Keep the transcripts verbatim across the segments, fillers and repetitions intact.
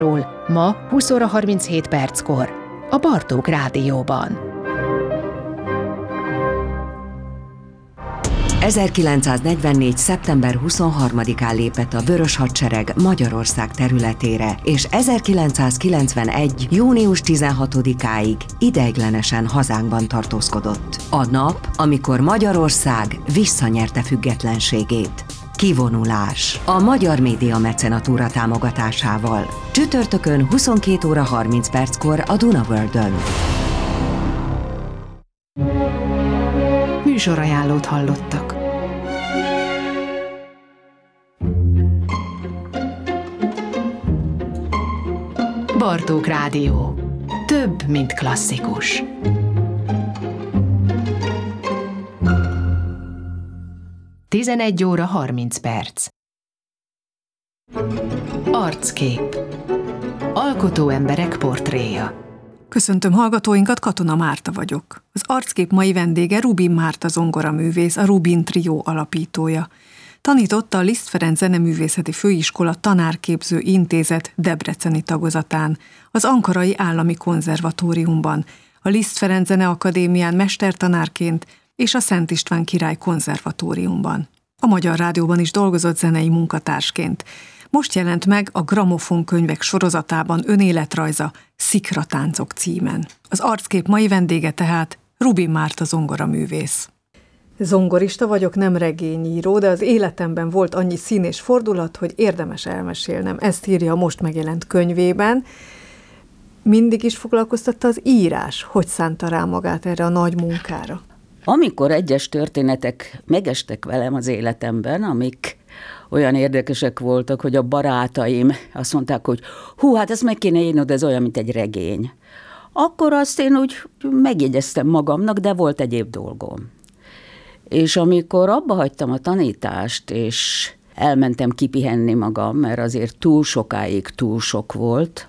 Ma húsz óra harminchét perckor a Bartók Rádióban. ezerkilencszáznegyvennégy. szeptember huszonharmadikán lépett a Vörös Hadsereg Magyarország területére, és ezerkilencszázkilencvenegy. június tizenhatodikáig ideiglenesen hazánkban tartózkodott. A nap, amikor Magyarország visszanyerte függetlenségét. Kivonulás. A Magyar Média Mecenatúra támogatásával. Csütörtökön huszonkét óra harminc perckor a Duna Worldön. Műsorajánlót hallottak. Bartók Rádió. Több, mint klasszikus. tizenegy óra harminc perc. Arckép. Alkotó emberek portréja. Köszöntöm hallgatóinkat, Katona Márta vagyok. Az Arckép mai vendége Rubin Márta zongoraművész, a Rubin Trió alapítója. Tanította a Liszt Ferenc Zeneművészeti Főiskola Tanárképző Intézet debreceni tagozatán, az Ankarai Állami Konzervatóriumban, a Liszt Ferenc Zeneakadémián mestertanárként és a Szent István Király Konzervatóriumban. A Magyar Rádióban is dolgozott zenei munkatársként. Most jelent meg a Gramofon könyvek sorozatában önéletrajza Szikratáncok címen. Az Arckép mai vendége tehát Rubin Márta zongoraművész. Zongorista vagyok, nem regényíró, de az életemben volt annyi szín és fordulat, hogy érdemes elmesélnem. Ezt írja a most megjelent könyvében. Mindig is foglalkoztatta az írás. Hogy szánta rá magát erre a nagy munkára? Amikor egyes történetek megestek velem az életemben, amik olyan érdekesek voltak, hogy a barátaim azt mondták, hogy hú, hát ezt meg kéne írnod, ez olyan, mint egy regény. Akkor azt én úgy megjegyeztem magamnak, de volt egyéb dolgom. És amikor abba hagytam a tanítást, és elmentem kipihenni magam, mert azért túl sokáig túl sok volt,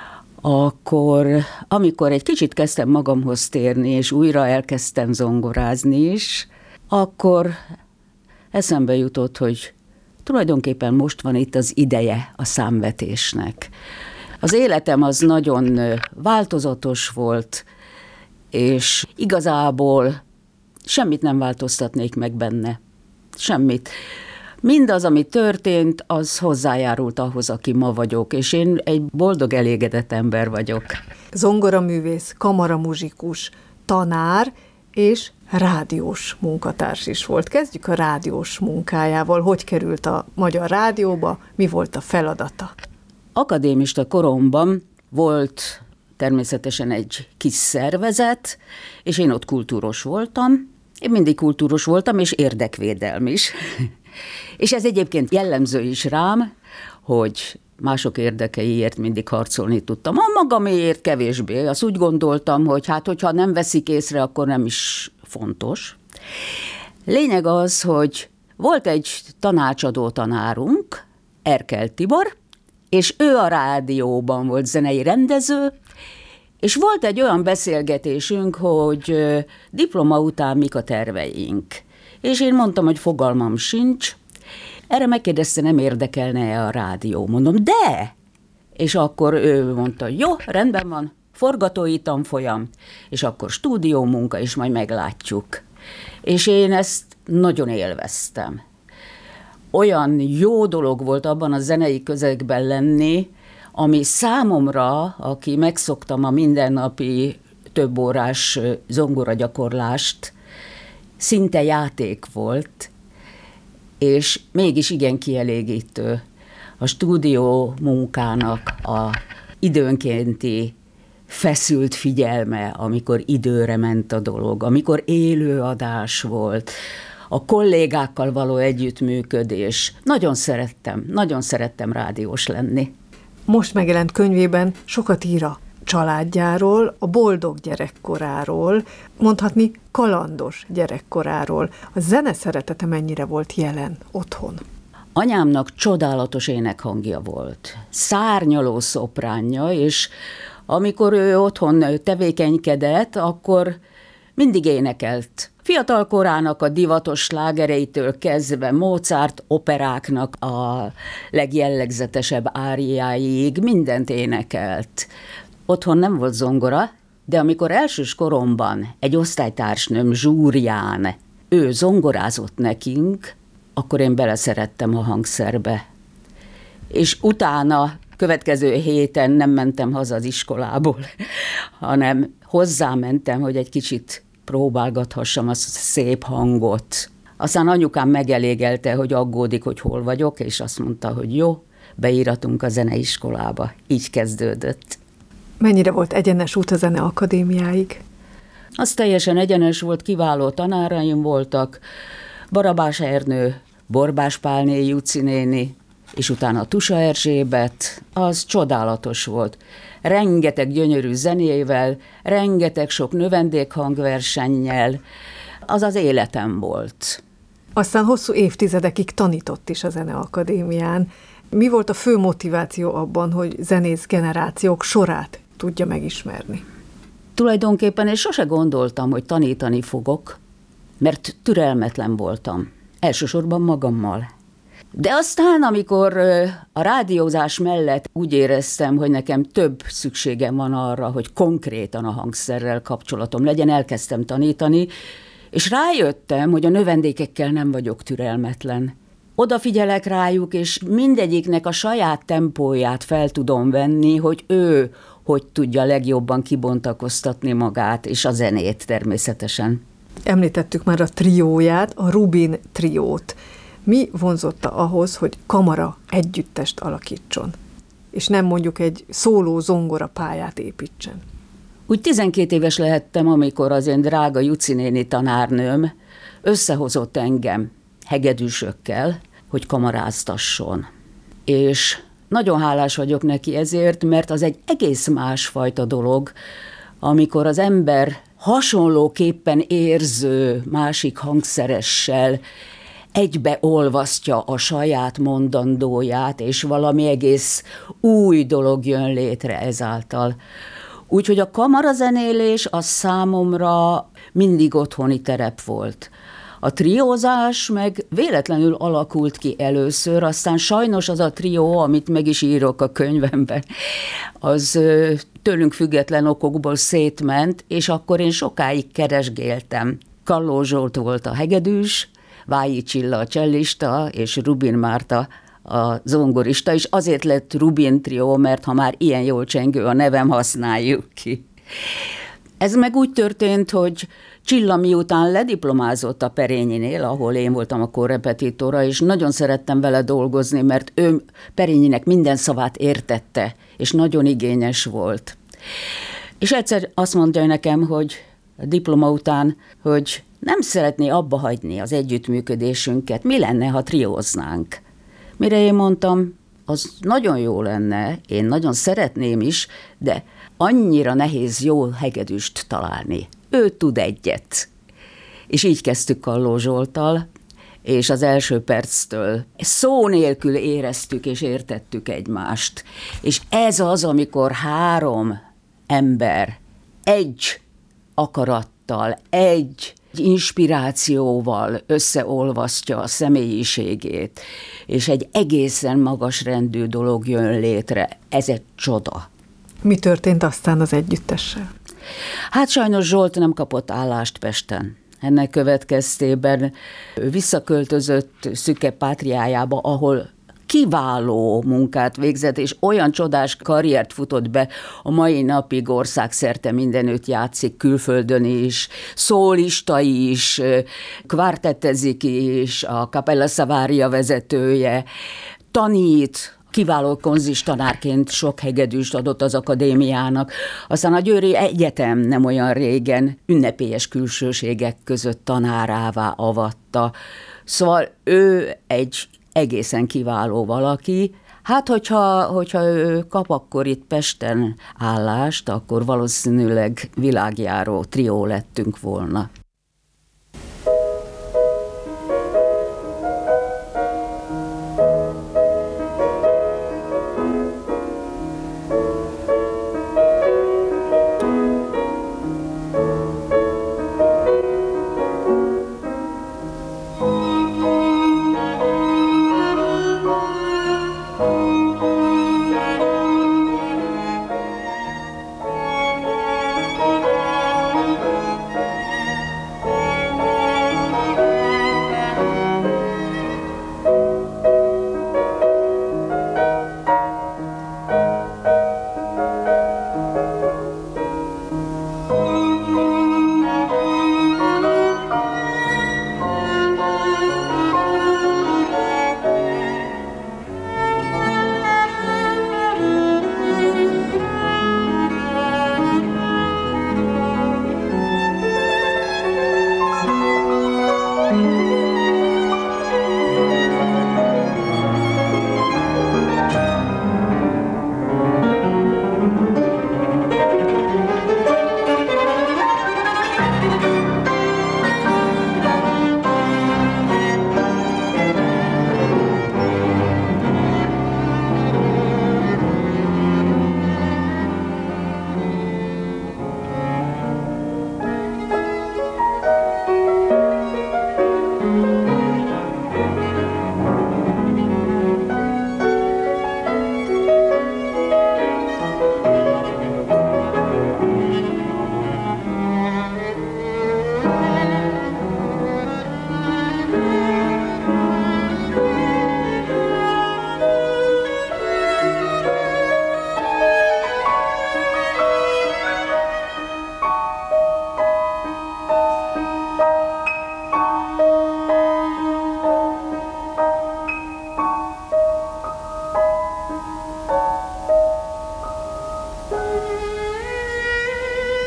akkor amikor egy kicsit kezdtem magamhoz térni, és újra elkezdtem zongorázni is, akkor eszembe jutott, hogy tulajdonképpen most van itt az ideje a számvetésnek. Az életem az nagyon változatos volt, és igazából semmit nem változtatnék meg benne. Semmit. Mindaz, ami történt, az hozzájárult ahhoz, aki ma vagyok, és én egy boldog, elégedett ember vagyok. Zongoraművész, kamaramuzsikus, tanár és rádiós munkatárs is volt. Kezdjük a rádiós munkájával. Hogy került a Magyar Rádióba, mi volt a feladata? Akadémista koromban volt természetesen egy kis szervezet, és én ott kultúros voltam. Én mindig kultúros voltam, és érdekvédelm is. És ez egyébként jellemző is rám, hogy mások érdekeiért mindig harcolni tudtam. A magaméért kevésbé. Azt úgy gondoltam, hogy hát, hogyha nem veszik észre, akkor nem is fontos. Lényeg az, hogy volt egy tanácsadó tanárunk, Erkel Tibor, és ő a rádióban volt zenei rendező, és volt egy olyan beszélgetésünk, hogy diploma után mik a terveink. És én mondtam, hogy fogalmam sincs. Erre megkérdezte, nem érdekelne a rádió. Mondom, de! És akkor ő mondta, jó, rendben van, forgatói tanfolyam, és akkor stúdió munka, és majd meglátjuk. És én ezt nagyon élveztem. Olyan jó dolog volt abban a zenei közegben lenni, ami számomra, aki megszoktam a mindennapi több órás zongoragyakorlást, szinte játék volt, és mégis igen kielégítő. A stúdió munkának a időnkénti feszült figyelme, amikor időre ment a dolog, amikor élőadás volt, a kollégákkal való együttműködés. Nagyon szerettem, nagyon szerettem rádiós lenni. Most megjelent könyvében sokat ír a családjáról, a boldog gyerekkoráról, mondhatni kalandos gyerekkoráról. A zene szeretete mennyire volt jelen otthon? Anyámnak csodálatos énekhangja volt, szárnyaló szopránja, és amikor ő otthon tevékenykedett, akkor mindig énekelt Fiatal korának a divatos slágereitől kezdve Mozart operáknak a legjellegzetesebb áriáig mindent énekelt. Otthon nem volt zongora, de amikor elsős koromban egy osztálytársnőm zsúrján ő zongorázott nekünk, akkor én beleszerettem a hangszerbe. És utána, következő héten nem mentem haza az iskolából, hanem hozzámentem, hogy egy kicsit próbálgathassam a szép hangot. Aztán anyukám megelégelte, hogy aggódik, hogy hol vagyok, és azt mondta, hogy jó, beíratunk a zeneiskolába. Így kezdődött. Mennyire volt egyenes út a Zeneakadémiáig? Az teljesen egyenes volt, kiváló tanáraim voltak, Barabás Ernő, Borbás Pálné Juci néni, és utána Tusa Erzsébet, az csodálatos volt. Rengeteg gyönyörű zenével, rengeteg sok növendékhangversennyel, az az életem volt. Aztán hosszú évtizedekig tanított is a Zeneakadémián. Mi volt a fő motiváció abban, hogy zenész generációk sorát tudja megismerni? Tulajdonképpen én sose gondoltam, hogy tanítani fogok, mert türelmetlen voltam. Elsősorban magammal. De aztán, amikor a rádiózás mellett úgy éreztem, hogy nekem több szükségem van arra, hogy konkrétan a hangszerrel kapcsolatom legyen, elkezdtem tanítani, és rájöttem, hogy a növendékekkel nem vagyok türelmetlen. Odafigyelek rájuk, és mindegyiknek a saját tempóját fel tudom venni, hogy ő hogy tudja legjobban kibontakoztatni magát, és a zenét természetesen. Említettük már a trióját, a Rubin triót. Mi vonzotta ahhoz, hogy kamara együttest alakítson, és nem mondjuk egy szóló zongora pályát építsen? Úgy tizenkét éves lehettem, amikor az én drága Juci néni tanárnőm összehozott engem hegedűsökkel, hogy kamaráztasson. És nagyon hálás vagyok neki ezért, mert az egy egész másfajta dolog, amikor az ember hasonlóképpen érző másik hangszeressel egybeolvasztja a saját mondandóját, és valami egész új dolog jön létre ezáltal. Úgyhogy a kamarazenélés az számomra mindig otthoni terep volt. A triózás meg véletlenül alakult ki először, aztán sajnos az a trió, amit meg is írok a könyvemben, az tőlünk független okokból szétment, és akkor én sokáig keresgéltem. Kalló Zsolt volt a hegedűs, Vályi Csilla a csellista, és Rubin Márta a zongorista, és azért lett Rubin trió, mert ha már ilyen jól csengő a nevem, használjuk ki. Ez meg úgy történt, hogy Csilla miután lediplomázott a Perényinél, ahol én voltam a korrepetitora, és nagyon szerettem vele dolgozni, mert ő Perényinek minden szavát értette, és nagyon igényes volt. És egyszer azt mondja nekem, hogy a diploma után, hogy nem szeretné abba hagyni az együttműködésünket, mi lenne, ha trióznánk. Mire én mondtam, az nagyon jó lenne, én nagyon szeretném is, de annyira nehéz jó hegedűst találni. Ő tud egyet. És így kezdtük Kalló Zsolttal, és az első perctől szó nélkül éreztük és értettük egymást. És ez az, amikor három ember egy akarattal, egy inspirációval összeolvasztja a személyiségét, és egy egészen magas rendű dolog jön létre. Ez egy csoda. Mi történt aztán az együttessel? Hát sajnos Zsolt nem kapott állást Pesten. Ennek következtében visszaköltözött szüke pátriájába, ahol kiváló munkát végzett, és olyan csodás karriert futott be, a mai napig országszerte mindenütt játszik, külföldön is, szólista is, kvártettezik is, a Capella Savaria vezetője, tanít, kiváló konzistanárként sok hegedűst adott az akadémiának. Aztán a Győri Egyetem nem olyan régen ünnepélyes külsőségek között tanárává avatta. Szóval ő egy egészen kiváló valaki. Hát, hogyha, hogyha ő kap akkor itt Pesten állást, akkor valószínűleg világjáró trió lettünk volna.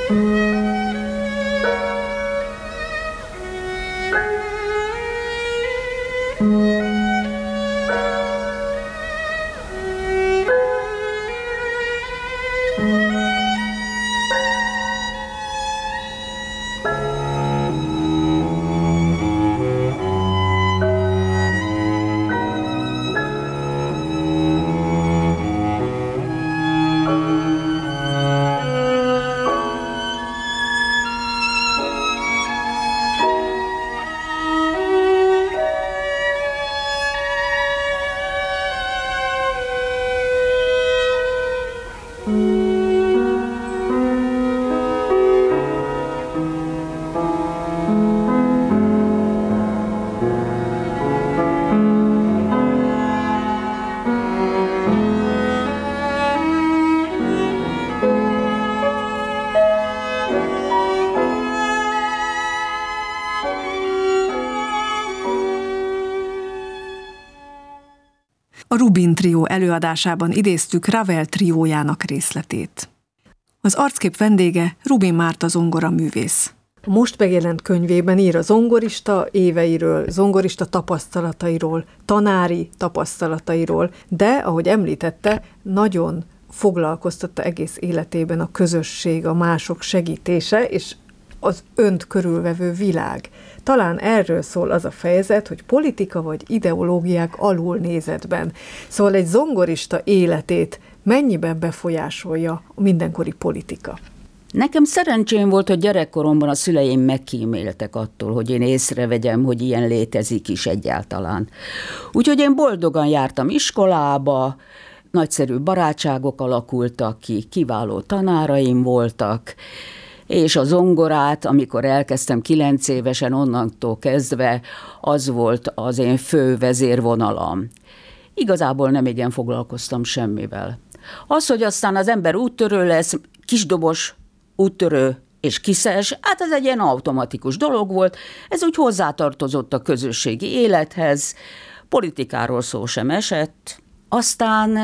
A Rubin trió előadásában idéztük Ravel triójának részletét. Az arckép vendége Rubin Márta zongoraművész. A most megjelent könyvében ír a zongorista éveiről, zongorista tapasztalatairól, tanári tapasztalatairól, de, ahogy említette, nagyon foglalkoztatta egész életében a közösség, a mások segítése, és az önt körülvevő világ. Talán erről szól az a fejezet, hogy politika vagy ideológiák alulnézetben. Szóval egy zongorista életét mennyiben befolyásolja a mindenkori politika? Nekem szerencsém volt, hogy gyerekkoromban a szüleim megkíméltek attól, hogy én észrevegyem, hogy ilyen létezik is egyáltalán. Úgyhogy én boldogan jártam iskolába, nagyszerű barátságok alakultak ki, kiváló tanáraim voltak, és a zongorát, amikor elkezdtem kilenc évesen, onnantól kezdve, az volt az én fő vezérvonalam. Igazából nem igen foglalkoztam semmivel. Az, hogy aztán az ember úttörő lesz, kisdobos, úttörő és kiszes, hát ez egy ilyen automatikus dolog volt, ez úgy hozzátartozott a közösségi élethez, politikáról szó sem esett. Aztán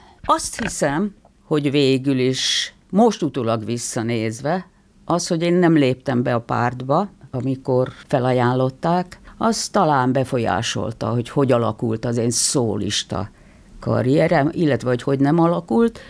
azt hiszem, hogy végül is, most utólag visszanézve, az, hogy én nem léptem be a pártba, amikor felajánlották, az talán befolyásolta, hogy hogy alakult az én szólista karrierem, illetve hogy hogy nem alakult,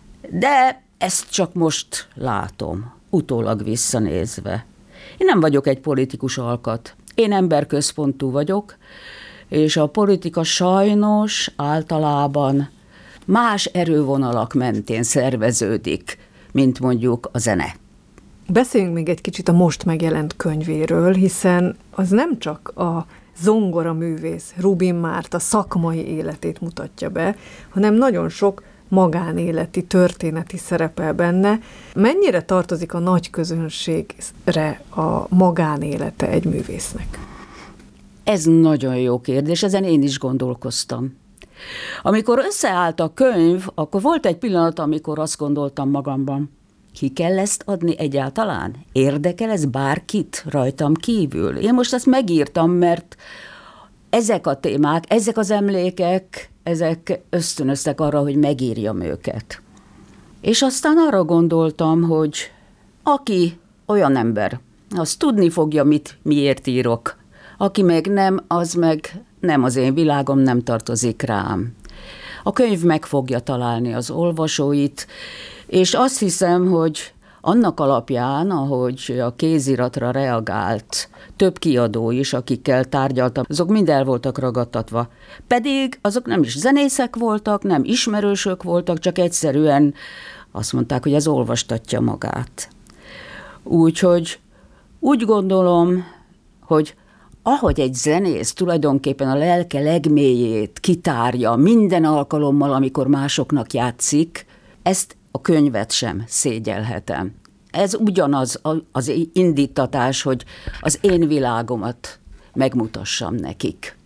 de ezt csak most látom, utólag visszanézve. Én nem vagyok egy politikus alkat, én emberközpontú vagyok, és a politika sajnos általában más erővonalak mentén szerveződik, mint mondjuk a zene. Beszéljünk még egy kicsit a most megjelent könyvéről, hiszen az nem csak a zongoraművész Rubin Márta szakmai életét mutatja be, hanem nagyon sok magánéleti, történeti szerepel benne. Mennyire tartozik a nagy közönségre a magánélete egy művésznek? Ez nagyon jó kérdés, ezen én is gondolkoztam. Amikor összeállt a könyv, akkor volt egy pillanat, amikor azt gondoltam magamban, ki kell ezt adni egyáltalán? Érdekel ez bárkit rajtam kívül? Én most ezt megírtam, mert ezek a témák, ezek az emlékek, ezek ösztönöztek arra, hogy megírjam őket. És aztán arra gondoltam, hogy aki olyan ember, az tudni fogja, mit, miért írok. Aki meg nem, az meg nem az én világom, nem tartozik rám. A könyv meg fogja találni az olvasóit, és azt hiszem, hogy annak alapján, ahogy a kéziratra reagált több kiadó is, akikkel tárgyaltam, azok mind el voltak ragadtatva. Pedig azok nem is zenészek voltak, nem ismerősök voltak, csak egyszerűen azt mondták, hogy ez olvastatja magát. Úgyhogy úgy gondolom, hogy ahogy egy zenész tulajdonképpen a lelke legmélyét kitárja minden alkalommal, amikor másoknak játszik, ezt a könyvet sem szégyelhetem. Ez ugyanaz az indítatás, hogy az én világomat megmutassam nekik.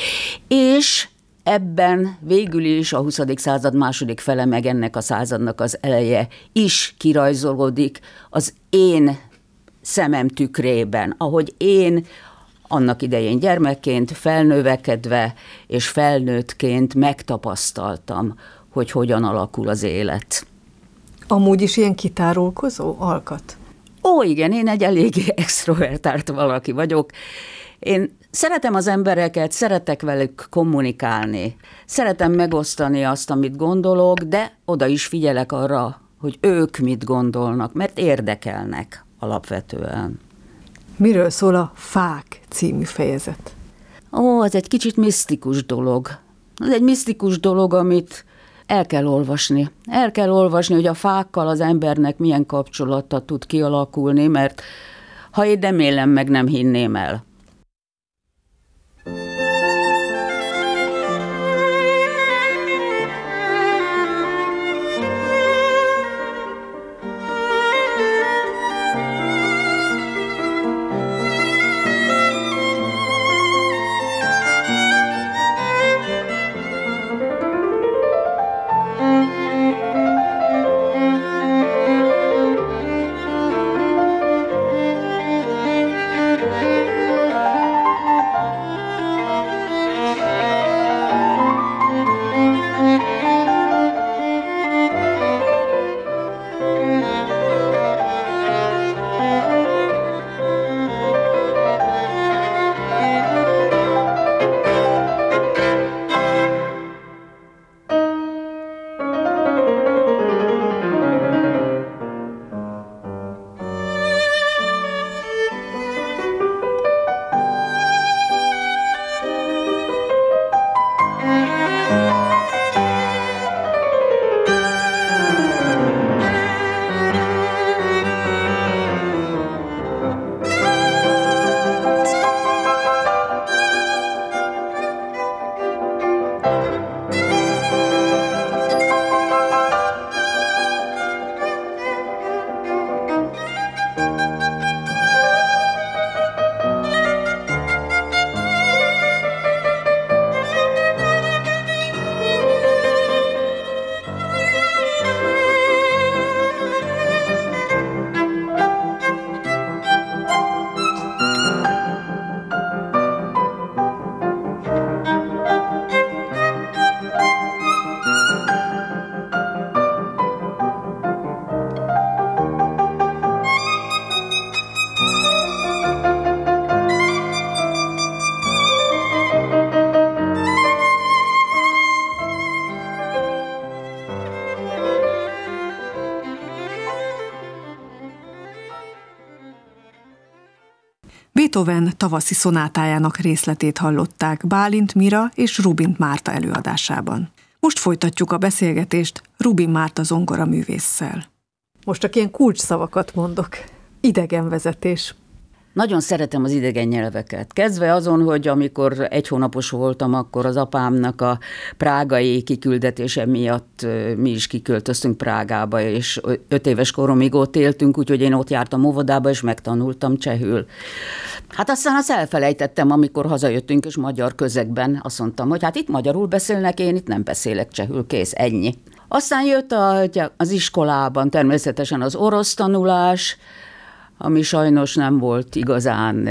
És ebben végül is a huszadik század második fele, meg ennek a századnak az eleje is kirajzolódik az én szemem tükrében, ahogy én annak idején gyermekként, felnövekedve és felnőttként megtapasztaltam, hogy hogyan alakul az élet. Amúgy is ilyen kitárulkozó alkat? Ó, igen, én egy eléggé extrovertált valaki vagyok. Én szeretem az embereket, szeretek velük kommunikálni. Szeretem megosztani azt, amit gondolok, de oda is figyelek arra, hogy ők mit gondolnak, mert érdekelnek alapvetően. Miről szól a Fák című fejezet? Ó, ez egy kicsit misztikus dolog. Ez egy misztikus dolog, amit el kell olvasni. El kell olvasni, hogy a fákkal az embernek milyen kapcsolata tud kialakulni, mert ha én nem élem meg, nem hinném el. Beethoven tavaszi szonátájának részletét hallották Bálint Mira és Rubint Márta előadásában. Most folytatjuk a beszélgetést Rubin Márta zongoraművésszel. Most csak ilyen kulcsszavakat mondok. Idegenvezetés. Nagyon szeretem az idegen nyelveket. Kezdve azon, hogy amikor egy hónapos voltam, akkor az apámnak a prágai kiküldetése miatt mi is kiköltöztünk Prágába, és öt éves koromig ott éltünk, úgyhogy én ott jártam óvodába, és megtanultam csehül. Hát aztán azt elfelejtettem, amikor hazajöttünk, és magyar közegben azt mondtam, hogy hát itt magyarul beszélnek, én itt nem beszélek csehül, kész, ennyi. Aztán jött a, az iskolában természetesen az orosz tanulás, ami sajnos nem volt igazán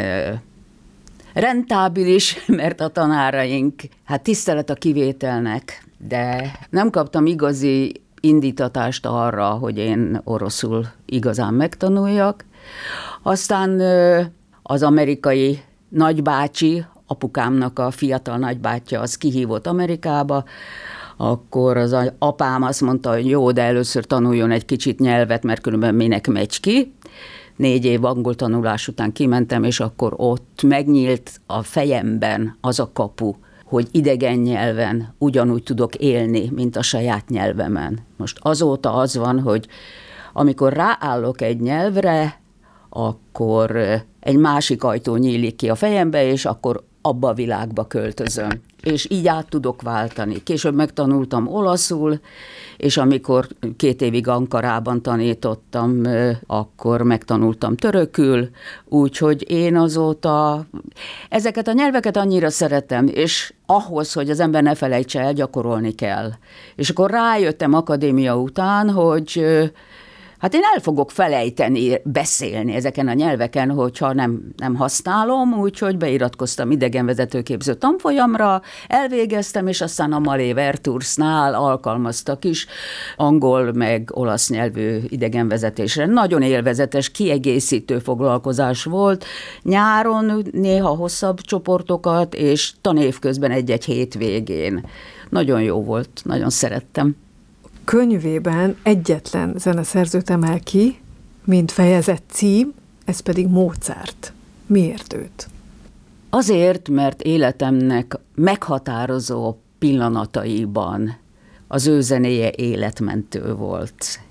rentábilis, mert a tanáraink, hát tisztelet a kivételnek, de nem kaptam igazi indítatást arra, hogy én oroszul igazán megtanuljak. Aztán az amerikai nagybácsi, apukámnak a fiatal nagybátyja, az kihívott Amerikába, akkor az apám azt mondta, hogy jó, de először tanuljon egy kicsit nyelvet, mert különben minek megy ki. Négy év angol tanulás után kimentem, és akkor ott megnyílt a fejemben az a kapu, hogy idegen nyelven ugyanúgy tudok élni, mint a saját nyelvemen. Most azóta az van, hogy amikor ráállok egy nyelvre, akkor egy másik ajtó nyílik ki a fejembe, és akkor abba a világba költözöm. És így át tudok váltani. Később megtanultam olaszul, és amikor két évig Ankarában tanítottam, akkor megtanultam törökül, úgyhogy én azóta ezeket a nyelveket annyira szeretem, és ahhoz, hogy az ember ne felejtse el, gyakorolni kell. És akkor rájöttem akadémia után, hogy Hát én el fogok felejteni beszélni ezeken a nyelveken, hogyha nem, nem használom, úgyhogy beiratkoztam idegenvezetőképző tanfolyamra, elvégeztem, és aztán a Malé Vertursnál alkalmaztak is angol meg olasz nyelvű idegenvezetésre. Nagyon élvezetes, kiegészítő foglalkozás volt. Nyáron néha hosszabb csoportokat, és tanév közben egy-egy hétvégén. Nagyon jó volt, nagyon szerettem. Könyvében egyetlen zeneszerzőt emel ki, mint fejezett cím, ez pedig Mozart. Miért őt? Azért, mert életemnek meghatározó pillanataiban az ő zenéje életmentő volt.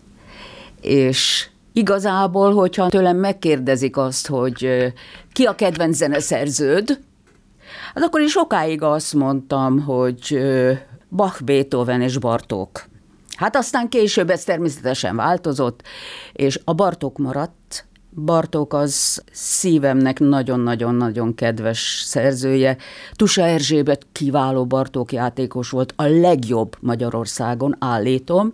És igazából, hogyha tőlem megkérdezik azt, hogy ki a kedvenc zeneszerződ, hát akkor is sokáig azt mondtam, hogy Bach, Beethoven és Bartók. Hát aztán később ez természetesen változott, és a Bartók maradt. Bartók az szívemnek nagyon-nagyon-nagyon kedves szerzője. Tusa Erzsébet kiváló Bartók játékos volt, a legjobb Magyarországon, állítom,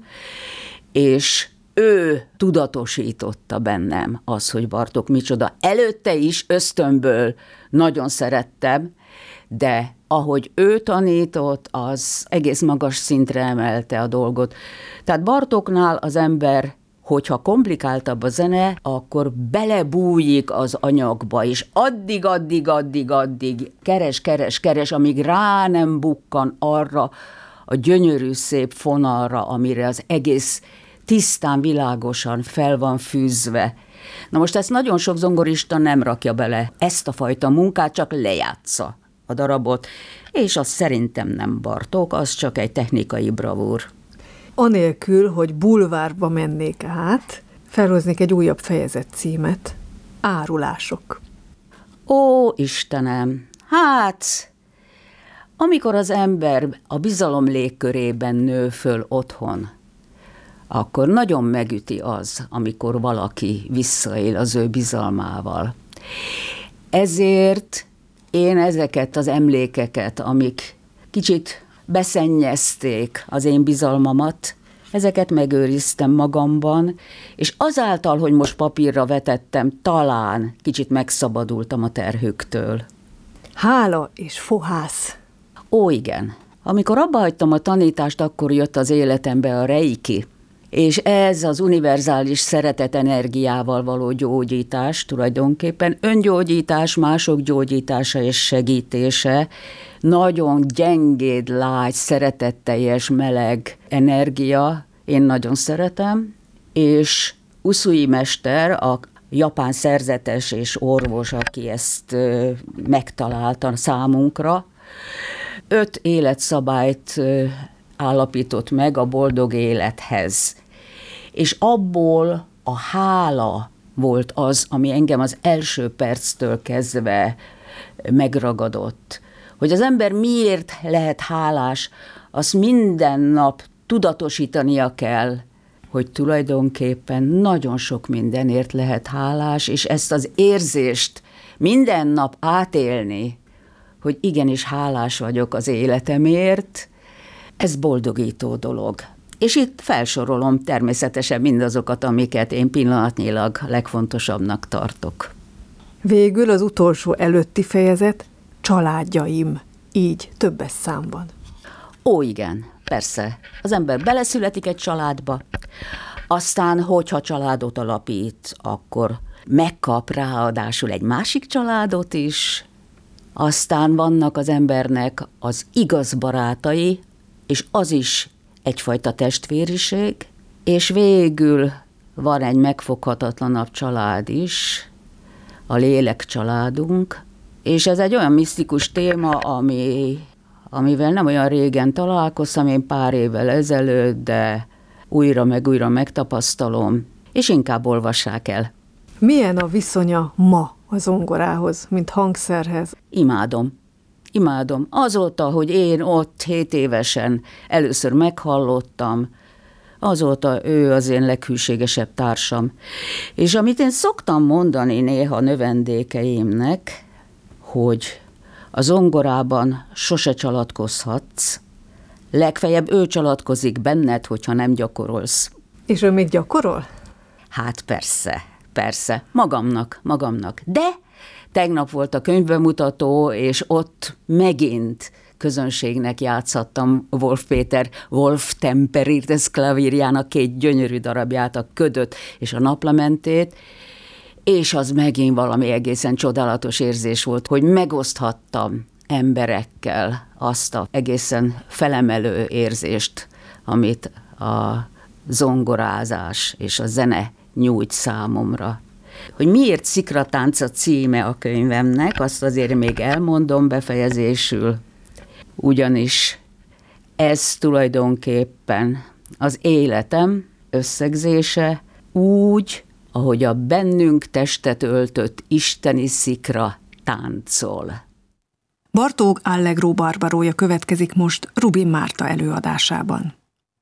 és ő tudatosította bennem az, hogy Bartók micsoda. Előtte is ösztönből nagyon szerettem, de ahogy ő tanított, az egész magas szintre emelte a dolgot. Tehát Bartóknál az ember, hogyha komplikáltabb a zene, akkor belebújik az anyagba, és addig, addig, addig, addig keres, keres, keres, amíg rá nem bukkan arra a gyönyörű szép fonalra, amire az egész tisztán, világosan fel van fűzve. Na most ezt nagyon sok zongorista nem rakja bele, ezt a fajta munkát, csak lejátsza a darabot, és az szerintem nem Bartók, az csak egy technikai bravúr. Anélkül, hogy bulvárba mennék át, felhoznék egy újabb fejezet címet. Árulások. Ó, Istenem, hát, amikor az ember a bizalom légkörében nő föl otthon, akkor nagyon megüti az, amikor valaki visszaél az ő bizalmával. Ezért én ezeket az emlékeket, amik kicsit beszennyezték az én bizalmamat, ezeket megőriztem magamban, és azáltal, hogy most papírra vetettem, talán kicsit megszabadultam a terhüktől. Hála és fohász. Ó, igen. Amikor abba hagytam a tanítást, akkor jött az életembe a reiki, és ez az univerzális szeretet energiával való gyógyítás, tulajdonképpen öngyógyítás, mások gyógyítása és segítése, nagyon gyengéd, lágy, szeretetteljes, meleg energia, én nagyon szeretem, és Usui mester, a japán szerzetes és orvos, aki ezt megtalálta számunkra, öt életszabályt állapított meg a boldog élethez. És abból a hála volt az, ami engem az első perctől kezdve megragadott. Hogy az ember miért lehet hálás, azt minden nap tudatosítania kell, hogy tulajdonképpen nagyon sok mindenért lehet hálás, és ezt az érzést minden nap átélni, hogy igenis hálás vagyok az életemért, ez boldogító dolog. És itt felsorolom természetesen mindazokat, amiket én pillanatnyilag legfontosabbnak tartok. Végül az utolsó előtti fejezet, családjaim, így többes számban. Ó, igen, persze. Az ember beleszületik egy családba, aztán, hogyha családot alapít, akkor megkap ráadásul egy másik családot is, aztán vannak az embernek az igaz barátai, és az is egyfajta testvériség, és végül van egy megfoghatatlanabb család is, a lélek családunk, és ez egy olyan misztikus téma, ami, amivel nem olyan régen találkoztam, én pár évvel ezelőtt, de újra meg újra megtapasztalom, és inkább olvassák el. Milyen a viszonya ma a zongorához, mint hangszerhez? Imádom. Imádom. Azóta, hogy én ott hét évesen először meghallottam, azóta ő az én leghűségesebb társam. És amit én szoktam mondani néha növendékeimnek, hogy a zongorában sose csalatkozhatsz, legfeljebb ő csalatkozik benned, hogyha nem gyakorolsz. És ő még gyakorol? Hát persze, persze, magamnak, magamnak. De tegnap volt a könyvbemutató, és ott megint közönségnek játszhattam Wolf Péter Wolf Temperirtes klavírjának két gyönyörű darabját, a Ködöt és a Naplementét, és az megint valami egészen csodálatos érzés volt, hogy megoszthattam emberekkel azt a egészen felemelő érzést, amit a zongorázás és a zene nyújt számomra. Hogy miért Szikratánc a címe a könyvemnek, azt azért még elmondom befejezésül, ugyanis ez tulajdonképpen az életem összegzése úgy, ahogy a bennünk testet öltött isteni szikra táncol. Bartók Allegro Barbarója következik most Rubin Márta előadásában.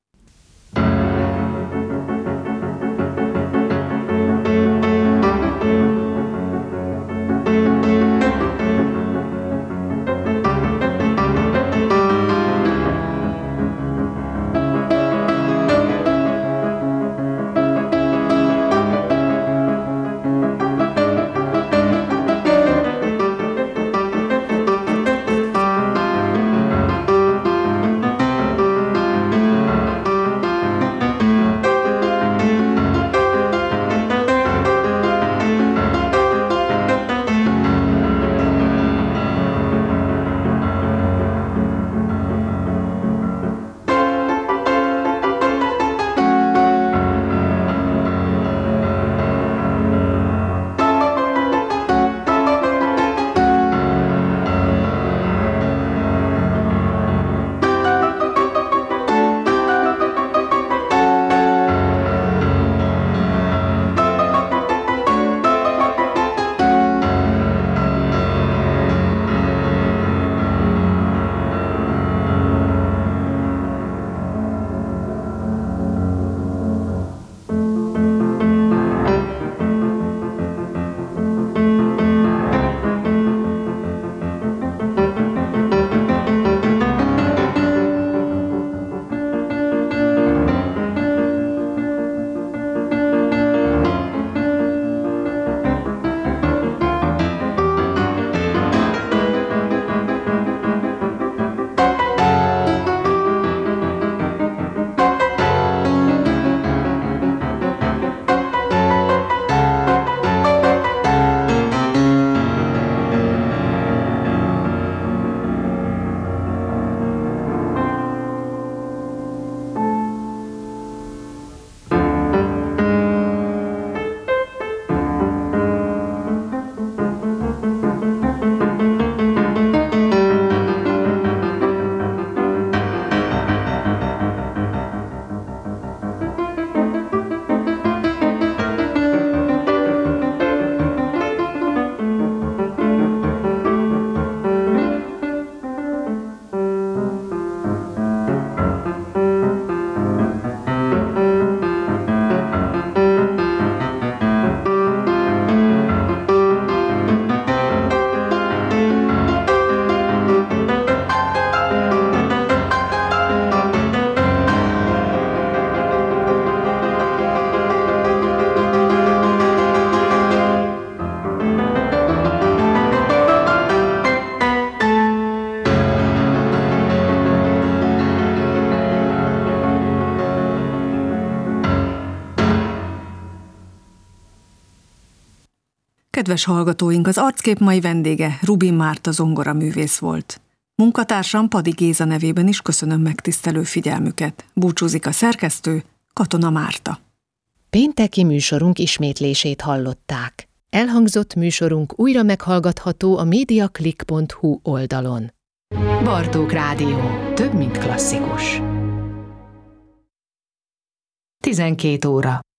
Kedves hallgatóink, az Arckép mai vendége Rubin Márta zongoraművész volt. Munkatársam Padi Géza nevében is köszönöm megtisztelő figyelmüket. Búcsúzik a szerkesztő, Katona Márta. Pénteki műsorunk ismétlését hallották. Elhangzott műsorunk újra meghallgatható a mediaclick pont hu oldalon. Bartók Rádió. Több, mint klasszikus. tizenkét óra.